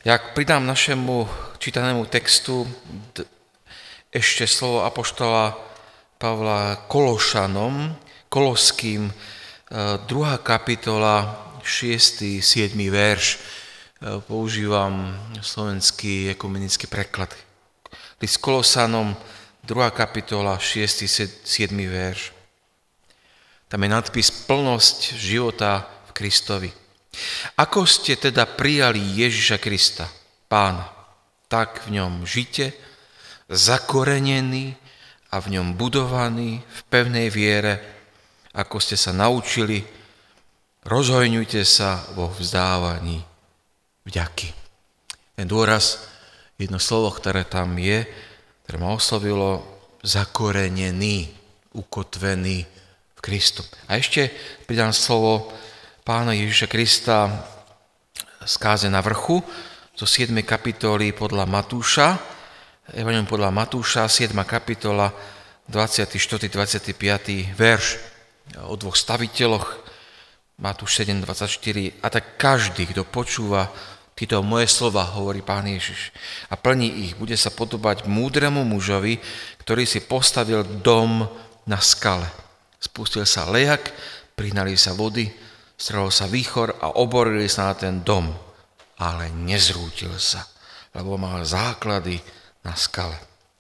Jak pridám našemu čítanému textu ešte slovo apoštola Pavla Koloským, 2. kapitola, 6. 7. verš. Používam slovenský ekumenický preklad. List Kolosanom, 2. kapitola, 6. 7. verš. Tam je nadpis Plnosť života v Kristovi. Ako ste teda prijali Ježiša Krista, Pána, tak v ňom žite, zakorenení a v ňom budovaní v pevnej viere, ako ste sa naučili, rozhojňujte sa vo vzdávaní vďaky. Ten dôraz, jedno slovo, ktoré tam je, ktoré ma oslovilo, zakorenený, ukotvený v Kristu. A ešte pridám slovo Pána Ježiša Krista z káze na vrchu, zo 7. kapitoly podľa Matúša, Evangelium podľa Matúša, 7. kapitola, 24. 25. verš o dvoch staviteľoch, Matúš 7. 24. A tak každý, kto počúva tieto moje slova, hovorí Pán Ježiš, a plní ich, bude sa podobať múdremu mužovi, ktorý si postavil dom na skale. Spustil sa lejak, prihnali sa vody, strhol sa výchor a oborili sa na ten dom, ale nezrútil sa, lebo mal základy na skale.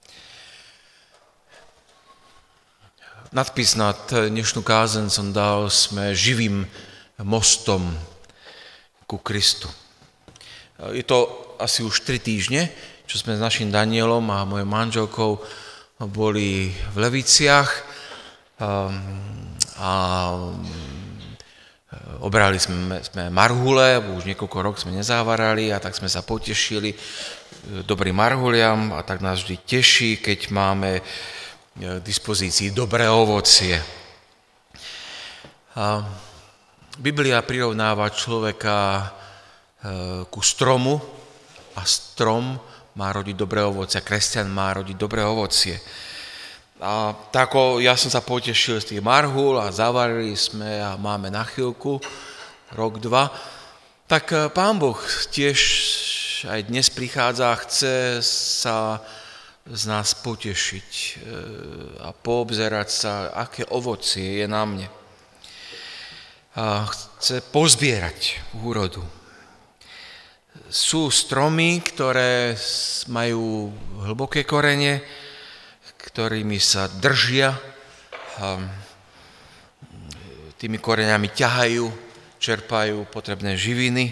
Nadpis nad dnešnú kázeň som dal: sme živým mostom ku Kristu. Je to asi už 3 týždne, čo sme s našim Danielom a mojou manželkou boli v Leviciach a obrali sme marhule, už niekoľko rokov sme nezávárali, a tak sme sa potešili dobrým marhuliam, a tak nás vždy teší, keď máme k dispozícii dobré ovocie. Biblia prirovnáva človeka ku stromu a strom má rodiť dobré ovocie, kresťan má rodiť dobré ovocie. A tak ja som sa potešil z tých marhul a zavarili sme a máme na chvíľku, rok, 2. Tak Pán Boh tiež aj dnes prichádza a chce sa z nás potešiť a poobzerať sa, aké ovocie je na mne. A chce pozbierať úrodu. Sú stromy, ktoré majú hlboké korene, ktorými sa držia, tými koreňami ťahajú, čerpajú potrebné živiny,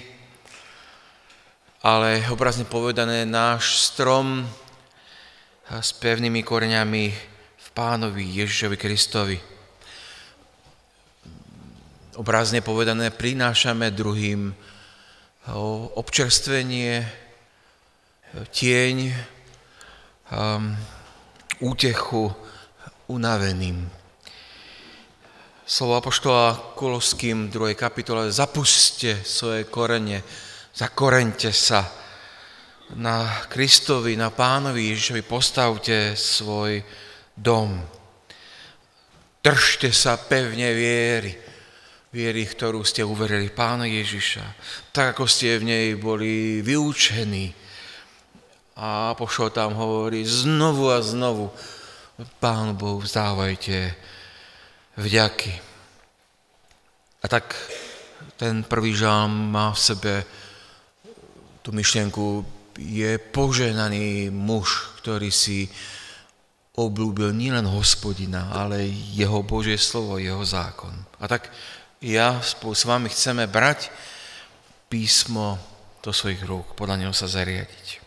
ale obrazne povedané, náš strom s pevnými koreňami v Pánovi Ježišovi Kristovi. Obrazne povedané, prinášame druhým občerstvenie, tieň, útechu unaveným. Slovo apoštola Koloským v 2. kapitole: zapuste svoje korene, zakoreňte sa na Kristovi, na Pánovi Ježišovi, postavte svoj dom. Držte sa pevne viery, ktorú ste uverili Pána Ježiša, tak ako ste v nej boli vyučení. A apoštol tam hovorí znovu a znovu: Pánu Bohu vzdávajte vďaky. A tak ten prvý žalm má v sebe tú myšlienku: je požehnaný muž, ktorý si obľúbil nielen Hospodina, ale jeho Božie slovo, jeho zákon. A tak ja spolu s vami chceme brať písmo do svojich rúk, podľa neho sa zariadiť.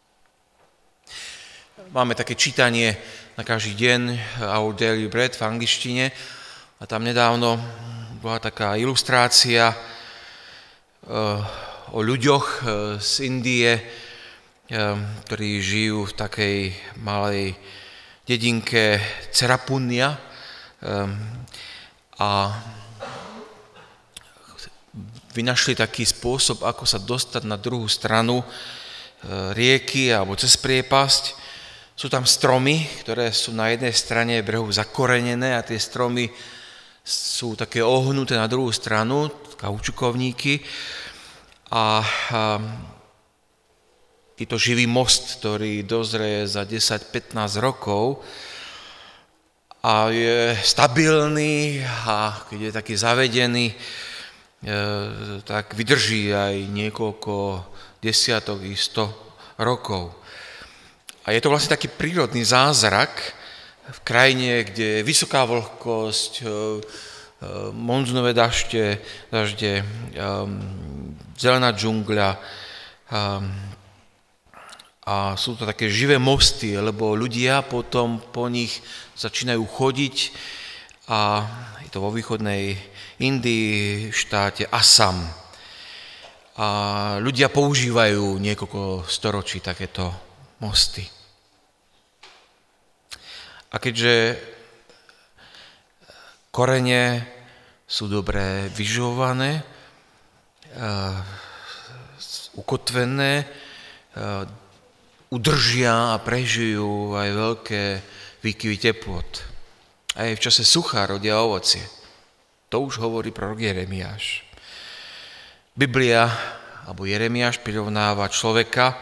Máme také čítanie na každý deň, Our Daily Bread v angličtine, a tam nedávno bola taká ilustrácia o ľuďoch z Indie, ktorí žijú v takej malej dedinke Cerapunia a vynašli taký spôsob, ako sa dostať na druhú stranu rieky alebo cez priepasť. Sú tam stromy, ktoré sú na jednej strane brehu zakorenené a tie stromy sú také ohnuté na druhú stranu, kaučukovníky, a Je to živý most, ktorý dozrie za 10-15 rokov a je stabilný a keď je taký zavedený, tak vydrží aj niekoľko desiatok i 100 rokov. A je to vlastne taký prírodný zázrak v krajine, kde je vysoká vlhkosť, monzunové dažde, zelená džungľa, a sú to také živé mosty, lebo ľudia potom po nich začínajú chodiť a je to vo východnej Indii, v štáte Assam. A ľudia používajú niekoľko storočí takéto mosty. A keďže korene sú dobre vyživované, ukotvené, udržia a prežijú aj veľké výkyvy teplot. Aj v čase sucha rodia ovocie. To už hovorí prorok Jeremiáš. Biblia, alebo Jeremiáš prirovnáva človeka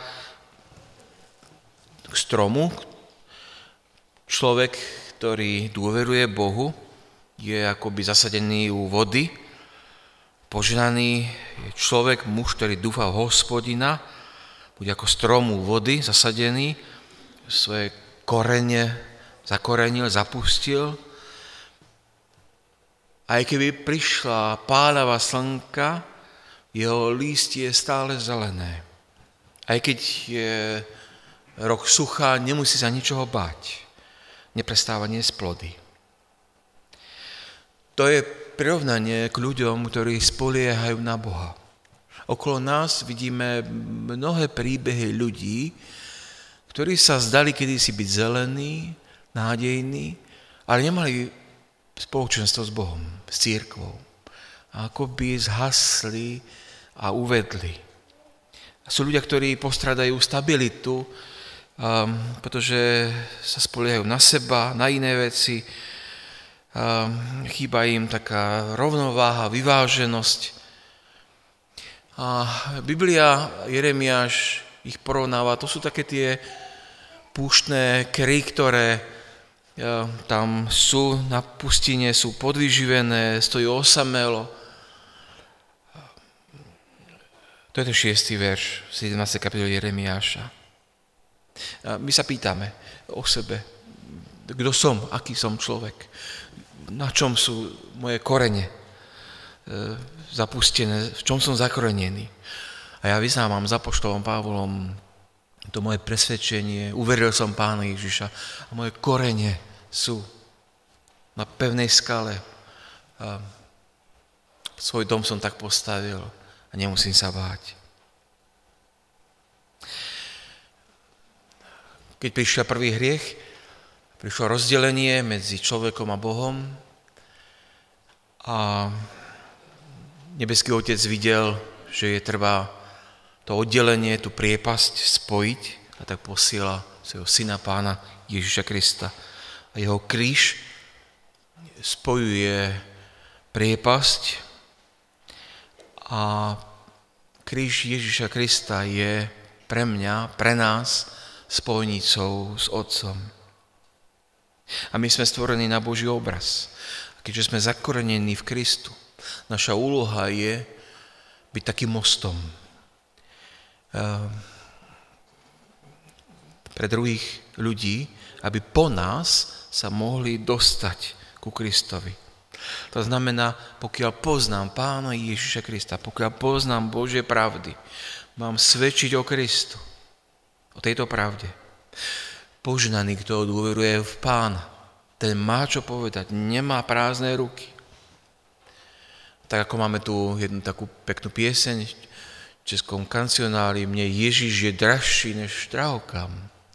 k stromu. Človek, ktorý dôveruje Bohu, je akoby zasadený u vody. Požehnaný je človek, muž, ktorý dúfa v Hospodina, bude ako strom u vody zasadený, svoje korene zakorenil, zapustil. Aj keby prišla pálava slnka, jeho lístie je stále zelené. Aj keď je rok sucha, nemusí sa ničoho báť. Neprestáva niesť plody. To je prirovnanie k ľuďom, ktorí spoliehajú na Boha. Okolo nás vidíme mnohé príbehy ľudí, ktorí sa zdali kedysi byť zelení, nádejní, ale nemali spoločenstvo s Bohom, s cirkvou. A akoby zhasli a uvedli. A sú ľudia, ktorí postradajú stabilitu, pretože sa spoliehajú na seba, na iné veci. Chýba im taká rovnováha, vyváženosť. A Biblia, Jeremiáš ich porovnáva, to sú také tie púštne kry, ktoré tam sú na pustine, sú podvyživené, stojí osamelo. To je ten 6. verš, 17. kapitole Jeremiáša. A my sa pýtame o sebe, kto som, aký som človek, na čom sú moje korene zapustené, v čom som zakorenený. A ja vyznávam za apoštolom Pavlom to moje presvedčenie, uveril som Pána Ježiša a moje korene sú na pevnej skale. A svoj dom som tak postavil a nemusím sa báť. Keď prišiel prvý hriech, prišlo rozdelenie medzi človekom a Bohom a nebeský Otec videl, že je treba to oddelenie, tú priepasť spojiť a tak posiela svojho syna Pána Ježiša Krista. A jeho kríž spojuje priepasť a kríž Ježiša Krista je pre mňa, pre nás spojnicou s Otcom. A my sme stvorení na Boží obraz. A keďže sme zakorenení v Kristu, naša úloha je byť takým mostom pre druhých ľudí, aby po nás sa mohli dostať ku Kristovi. To znamená, pokiaľ poznám Pána Ježiša Krista, pokiaľ poznám Božie pravdy, mám svedčiť o Kristu, o tejto pravde. Požehnaný, kto dôveruje v Pána, ten má čo povedať, nemá prázdne ruky. Tak ako máme tu jednu takú peknú pieseň v českom kancionári, mne Ježiš je drahší než drahokam.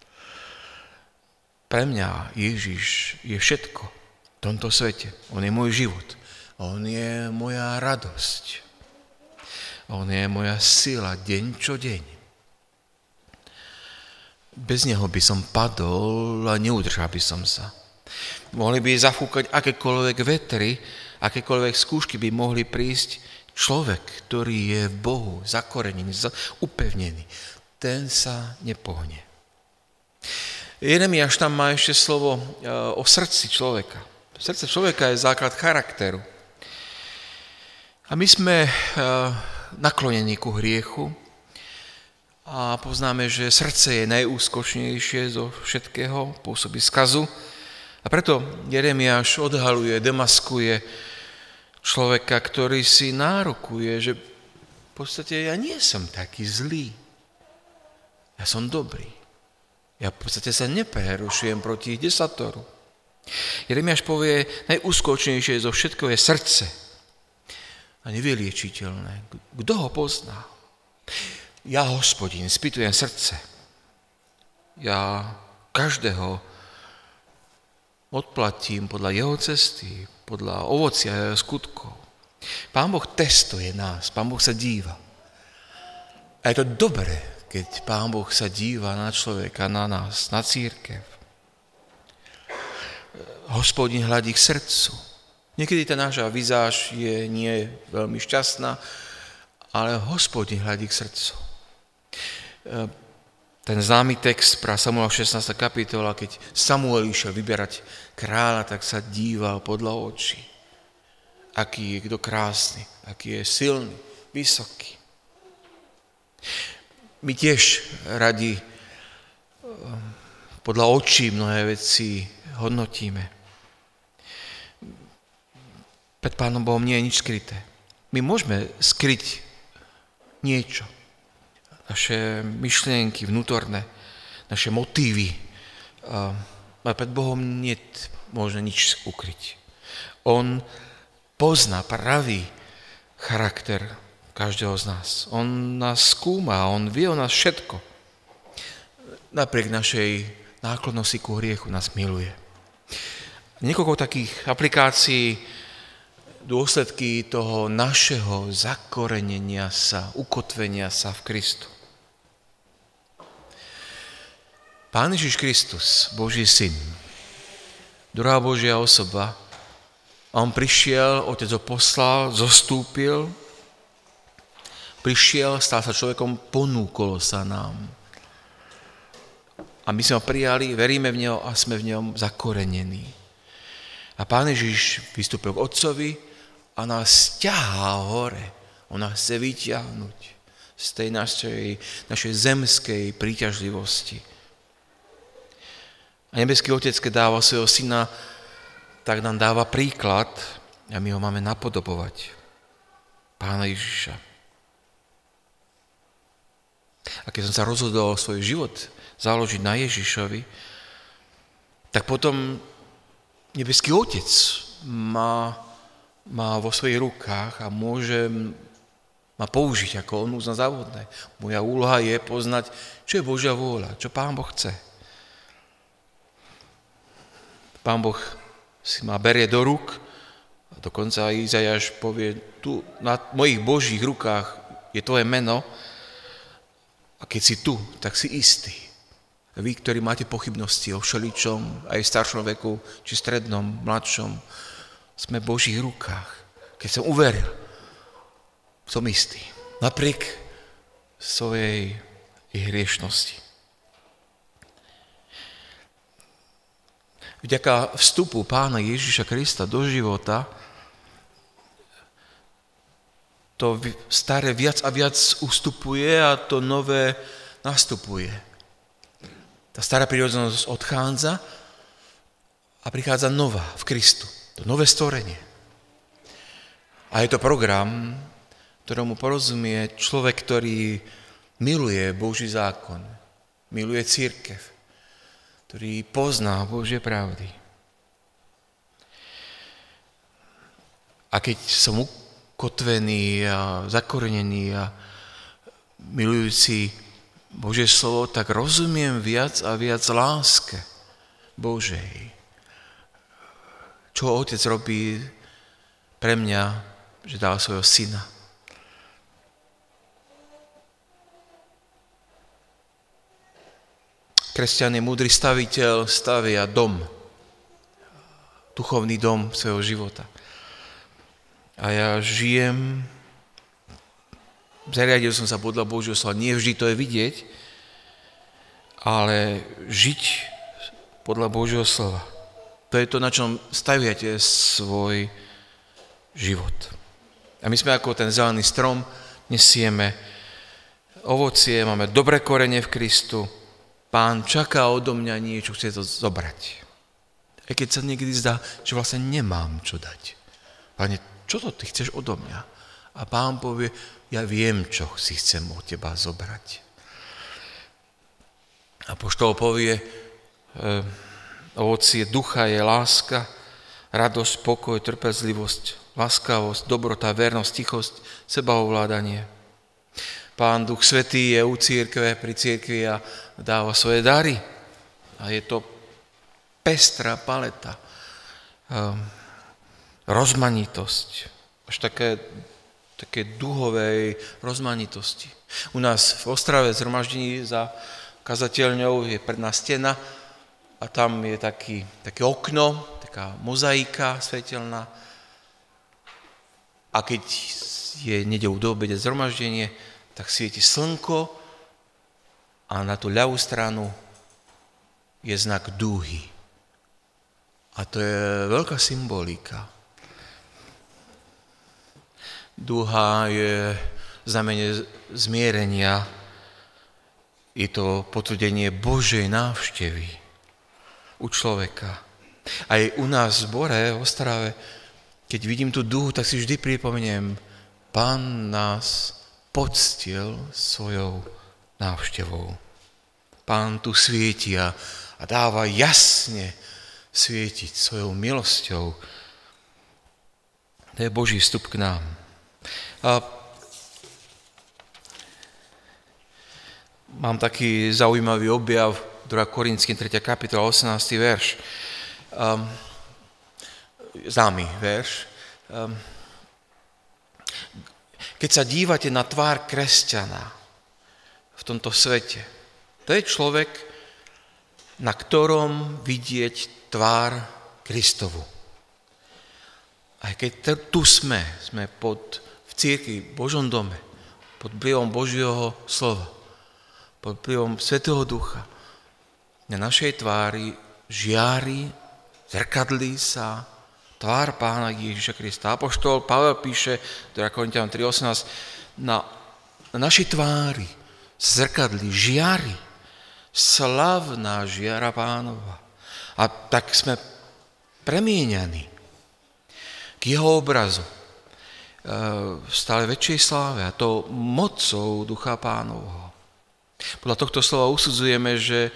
Pre mňa Ježiš je všetko v tomto svete. On je môj život. On je moja radosť. On je moja sila deň čo deň. Bez neho by som padol a neudržal by som sa. Mohli by zafúkať akékoľvek vetry, akékoľvek skúšky by mohli prísť. Človek, ktorý je v Bohu zakorenený, upevnený, ten sa nepohne. Jeremiáš tam má ešte slovo o srdci človeka. Srdce človeka je základ charakteru. A my sme naklonení ku hriechu a poznáme, že srdce je najúskočnejšie zo všetkého, pôsobí skazu. A preto Jeremiáš odhaluje, demaskuje človeka, ktorý si nárokuje, že v podstate ja nie som taký zlý. Ja som dobrý. Ja v podstate sa neprerušujem proti desatoru. Jeremiáš povie, najúskočnejšie zo všetkého je srdce a nevyliečiteľné. Kto ho pozná? Ja, Hospodin, spýtujem srdce. Ja každého odplatím podľa jeho cesty, podľa ovocia jeho skutkov. Pán Boh testuje nás, Pán Boh sa díva. A je to dobré, keď Pán Boh sa díva na človeka, na nás, na cirkev. Hospodin hľadí k srdcu. Niekedy tá naša vizáž je nie veľmi šťastná, ale Hospodin hľadí k srdcu. Ten známy text pre Samuela 16. kapitola, keď Samuel išiel vyberať kráľa, tak sa díval podľa očí. Aký je kto krásny, aký je silný, vysoký. My tiež radi podľa očí mnohé veci hodnotíme. Pred Pánom Bohom nie je nič skryté. My môžeme skryť niečo. Naše myšlienky vnútorné, naše motívy. Ale pred Bohom nie je možné nič ukryť. On pozná pravý charakter každého z nás. On nás skúma, on vie o nás všetko. Napriek našej náklonnosti ku hriechu nás miluje. Niekoľko takých aplikácií, dôsledky toho našeho zakorenenia sa, ukotvenia sa v Kristu. Pán Ježiš Kristus, Boží syn, druhá Božia osoba, on prišiel, Otec ho poslal, zostúpil, prišiel, stal sa človekom, ponúkol sa nám. A my sme ho prijali, veríme v neho a sme v ňom zakorenení. A Pán Ježiš vystúpil k Otcovi a nás ťahá hore. On nás chce vyťahnuť z tej našej zemskej príťažlivosti. A nebeský Otec, keď dáva svojho syna, tak nám dáva príklad a my ho máme napodobovať. Pána Ježiša. A keď som sa rozhodol svoj život založiť na Ježišovi, tak potom nebeský Otec má vo svojich rukách a môže ma použiť, ako on uzná za vhodné. Moja úloha je poznať, čo je Božia vôľa, čo Pán Boh chce. Pán Boh si ma berie do rúk, a dokonca Izajáš povie, tu na mojich Božích rukách je tvoje meno a keď si tu, tak si istý. Vy, ktorí máte pochybnosti o všeličom, aj v staršom veku, či strednom, mladšom, sme v Božích rukách. Keď som uveril, som istý. Napriek svojej hriešnosti. Vďaka vstupu Pána Ježiša Krista do života to staré viac a viac ustupuje a to nové nastupuje. Tá stará prírodzenosť odchádza a prichádza nová v Kristu. To nové stvorenie. A je to program, ktorému porozumie človek, ktorý miluje Boží zákon, miluje cirkev, ktorý pozná Božie pravdy. A keď som ukotvený a zakorenený a milujúci Božie slovo, tak rozumiem viac a viac láske Božej. Čo Otec robí pre mňa, že dal svojho syna. Kresťan je múdry staviteľ, stavia dom, duchovný dom svojho života. A ja žijem, zariadil som sa podľa Božieho slova, nie vždy to je vidieť, ale žiť podľa Božieho slova. To je to, na čom staviate svoj život. A my sme ako ten zelený strom, nesieme ovocie, máme dobré korene v Kristu. Pán čaká odo mňa niečo, chce to zobrať. Aj keď sa niekedy zdá, že vlastne nemám čo dať. Pane, čo to ty chceš odo mňa? A Pán povie, ja viem, čo si chcem od teba zobrať. Apoštol povie, ovocie ducha je láska, radosť, pokoj, trpezlivosť, láskavosť, dobrota, vernosť, tichosť, sebaovládanie. Pán Duch Svätý je u cirkve, pri cirkvi a dáva svoje dary. A je to pestrá paleta, rozmanitosť, až také duhovej rozmanitosti. U nás v Ostrave zhromaždení za kazateľňou je predná stena a tam je také okno, taká mozaika svetelná. A keď je nedeľu do obede zhromaždenie, tak svieti slnko a na tú ľavú stranu je znak dúhy. A to je veľká symbolika. Dúha je znamenie zmierenia. Je to potvrdenie Božej návštevy u človeka. Aj u nás v zbore, v Ostrave, keď vidím tú dúhu, tak si vždy pripomeniem, Pán nás poctil svojou návštevou. Pán tu svieti a dáva jasne svietiť svojou milosťou. To je Boží vstup k nám. A mám taký zaujímavý objav, 2. Korinským 3. kapitola, 18. verš. Známy verš. Keď sa dívate na tvár kresťana v tomto svete, to je človek, na ktorom vidieť tvár Kristovu. Aj keď tu sme v cirkvi, v Božom dome, pod vplyvom Božieho slova, pod vplyvom Svätého Ducha, na našej tvári žiari, zrkadlí sa tvár Pána Ježiša Krista. Apoštol Pavel píše, 2. Korinťanom 3.18, na našej tvári zrkadlí žiari, slavná žiara Pánova. A tak sme premieňaní k jeho obrazu v stále väčšej sláve, a to mocou Ducha Pánovho. Podľa tohto slova usudzujeme, že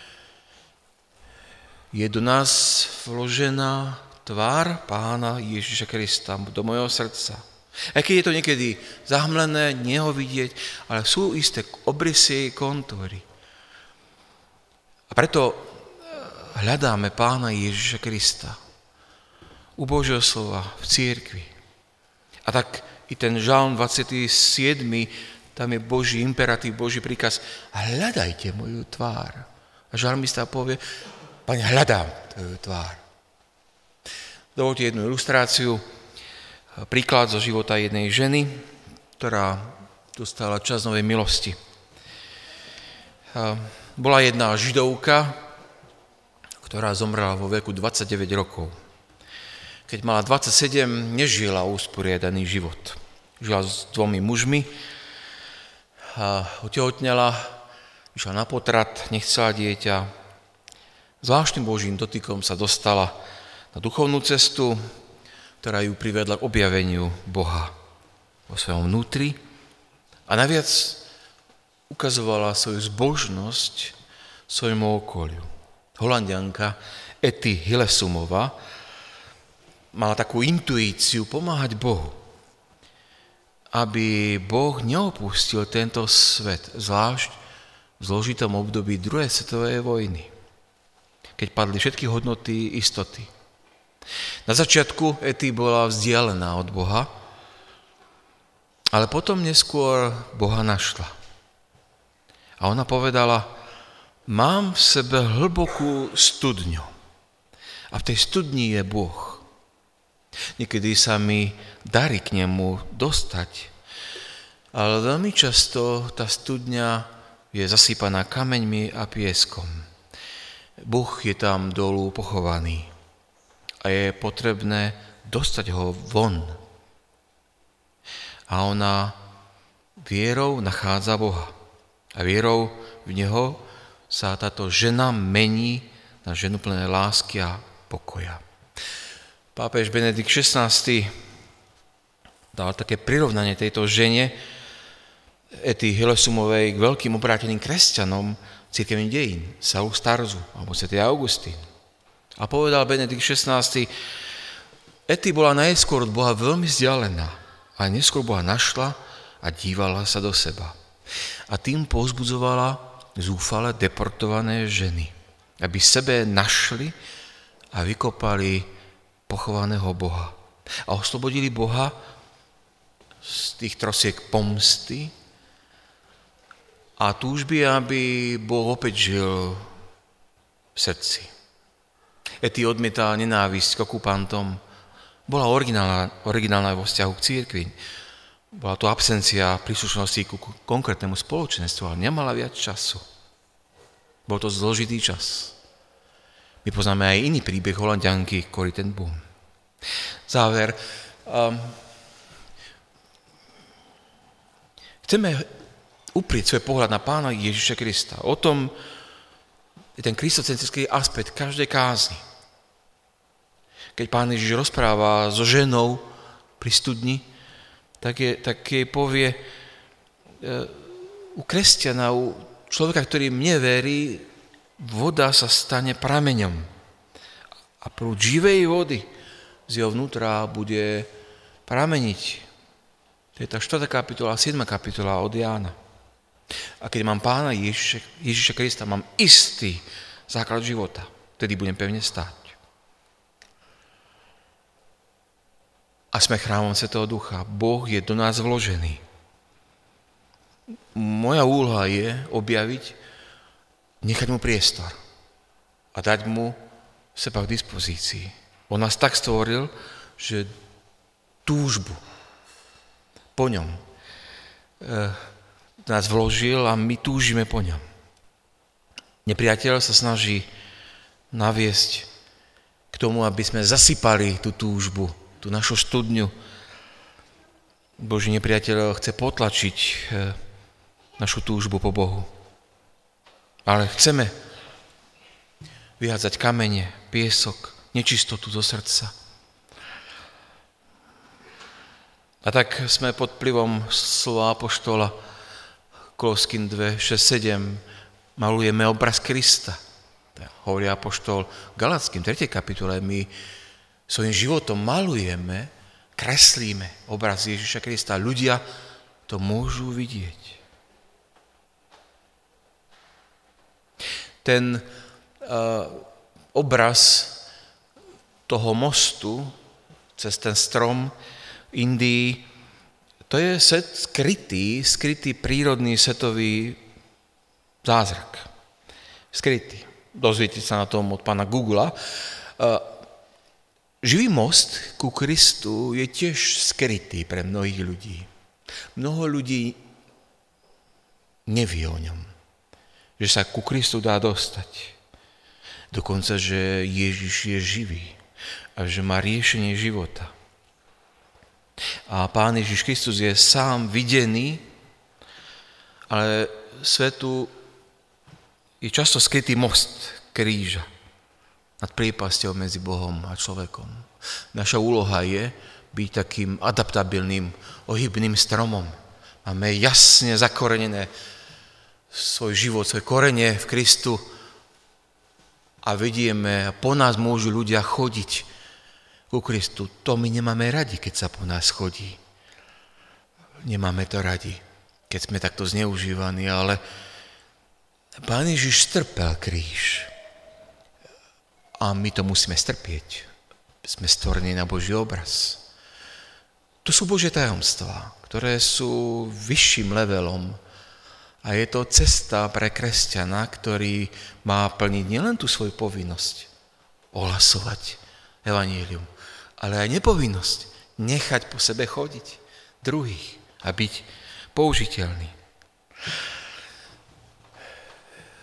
je do nás vložená tvár Pána Ježiša Krista do mojho srdca. Aj keď je to niekedy zahmlené, nie ho vidieť, ale sú isté obrysy, kontúry. A preto hľadáme Pána Ježiša Krista u Božieho slova v cirkvi. A tak i ten žalm 27, tam je Boží imperatív, Boží príkaz, hľadajte moju tvár. A žalmista povie, Pane, hľadám tvoju tvár. Dovoľte jednu ilustráciu, príklad zo života jednej ženy, ktorá dostala čas novej milosti. Bola jedna židovka, ktorá zomrela vo veku 29 rokov. Keď mala 27, nežila usporiadaný život. Žila s 2 mužmi, otehotnela, išla na potrat, nechcela dieťa. Zvláštnym Božím dotykom sa dostala na duchovnú cestu, ktorá ju privedla k objaveniu Boha vo svojom vnútri a naviac ukazovala svoju zbožnosť svojmu okoliu. Holanďanka Etty Hillesumová mala takú intuíciu pomáhať Bohu, aby Boh neopustil tento svet, zvlášť v zložitom období druhej svetovej vojny, keď padli všetky hodnoty istoty. Na začiatku Etty bola vzdialená od Boha, ale potom neskôr Boha našla. A ona povedala, mám v sebe hlbokú studňu a v tej studni je Boh. Niekedy sa mi darí k nemu dostať, ale veľmi často tá studňa je zasypaná kameňmi a pieskom. Boh je tam dolu pochovaný a je potrebné dostať ho von. A ona vierou nachádza Boha. A vierou v Neho sa táto žena mení na ženu plné lásky a pokoja. Pápež Benedikt XVI dal také prirovnanie tejto žene Ety Hillesumovej k veľkým obráteným kresťanom cirkevných dejín, Saulu Starzu alebo svätý Augustín. A povedal Benedikt XVI, Ety bola najskôr od Boha veľmi vzdialená a neskôr Boha našla a dívala sa do seba. A tým povzbudzovala zúfale deportované ženy, aby sebe našli a vykopali pochovaného Boha. A oslobodili Boha z tých trosiek pomsty a túžby, aby Boh opäť žil v srdci. Ety odmietala nenávisť k okupantom, bola originálna vo vzťahu k cirkvi. Bola to absencia príslušnosti ku konkrétnemu spoločenstvu, ale nemala viac času. Bol to zložitý čas. My poznáme aj iný príbeh Holanďanky Corrie ten Boom. Záver. Chceme uprieť svoj pohľad na Pána Ježiša Krista. O tom je ten kristocentrický aspekt každej kázni. Keď Pán Ježiš rozpráva so ženou pri studni, tak jej povie u kresťana, u človeka, ktorý mne verí, voda sa stane prameňom. A prúd živej vody z jeho vnútra bude prameniť. To je tá 4. kapitola, 7. kapitola od Jána. A keď mám Pána Ježiša Krista, mám istý základ života. Vtedy budem pevne stáť. A sme chrámom Svätého Ducha. Boh je do nás vložený. Moja úloha je objaviť, nechať mu priestor a dať mu seba k dispozícii. On nás tak stvoril, že túžbu po ňom nás vložil a my túžime po ňom. Nepriateľ sa snaží naviesť k tomu, aby sme zasypali tú túžbu, tú našu studňu. Boží nepriateľ chce potlačiť našu túžbu po Bohu. Ale chceme vyhádzať kamene, piesok, nečistotu zo srdca. A tak sme pod vplyvom slova apoštola Koloským 2, 6, 7 malujeme obraz Krista. Hovorí apoštol Galackým 3. kapitole, my svojím životom malujeme, kreslíme obraz Ježiša Krista. Ľudia to môžu vidieť. Ten obraz toho mostu cez ten strom v Indii, to je skrytý prírodný svetový zázrak. Skrytý. Dozviete sa na tom od pána Googla. Živý most ku Kristu je tiež skrytý pre mnohých ľudí. Mnoho ľudí nevie o ňom. Že sa ku Kristu dá dostať. Dokonca, že Ježiš je živý a že má riešenie života. A Pán Ježiš Kristus je sám videný, ale svetu je často skrytý most kríža nad priepasťou medzi Bohom a človekom. Naša úloha je byť takým adaptabilným, ohybným stromom. Máme jasne zakorenené svoj život, svoje korene v Kristu a vidíme, po nás môžu ľudia chodiť ku Kristu. To my nemáme radi, keď sa po nás chodí. Nemáme to radi, keď sme takto zneužívaní, ale Pán Ježiš strpel kríž a my to musíme strpieť. Sme stvorení na Boží obraz. To sú Božie tajomstvá, ktoré sú vyšším levelom. A je to cesta pre kresťana, ktorý má plniť nielen tú svoju povinnosť, ohlasovať evanjelium, ale aj nepovinnosť, nechať po sebe chodiť druhých a byť použiteľný.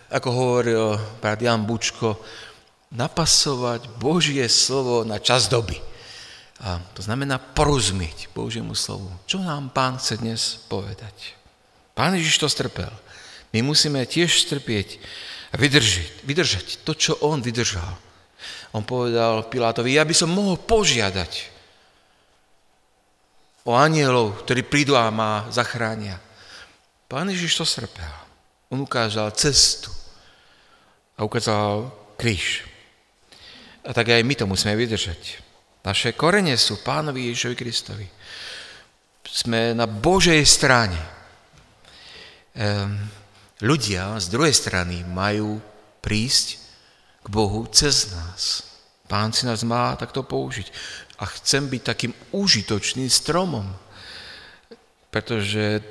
ako hovoril brat Jan Bučko, napasovať Božie slovo na čas doby. A to znamená porozumieť Božiemu slovu. Čo nám Pán chce dnes povedať? Pán Ježiš to strpel. My musíme tiež strpieť a vydržať to, čo on vydržal. On povedal Pilátovi, ja by som mohol požiadať o anielov, ktorí prídu a ma zachránia. Pán Ježiš to strpel. On ukázal cestu a ukázal kríž. A tak aj my to musíme vydržať. Naše korene sú Pánovi Ježišovi Kristovi. Sme na Božej strane. Ľudia z druhej strany majú prísť k Bohu cez nás. Pán si nás má takto použiť. A chcem byť takým užitočným stromom, pretože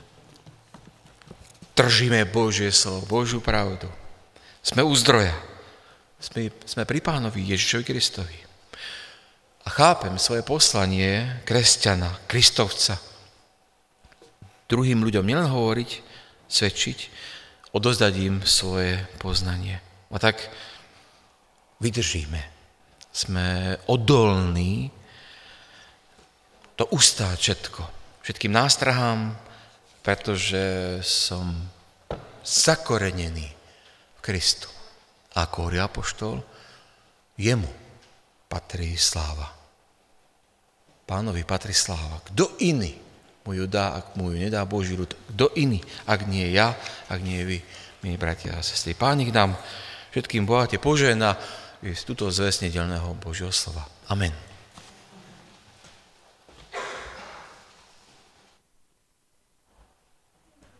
držíme Božie slovo, Božiu pravdu. Sme u zdroja. Sme pri Pánovi Ježišovi Kristovi. A chápem svoje poslanie kresťana, kristovca. Druhým ľuďom nielen hovoriť, svedčiť, odozdať im svoje poznanie. A tak vydržíme. Sme odolní to ustáť všetkým nástrahám, pretože som zakorenený v Kristu. A ako hovorí apoštol, jemu patrí sláva. Pánovi patrí sláva. Kto iný mu ju dá, ak mu ju nedá Boží ľud? Kto iný, ak nie ja, ak nie vy, milí bratia a sestry. Pán nech nám všetkým bohate požehná z túto zväzť nedeľného Božieho slova. Amen.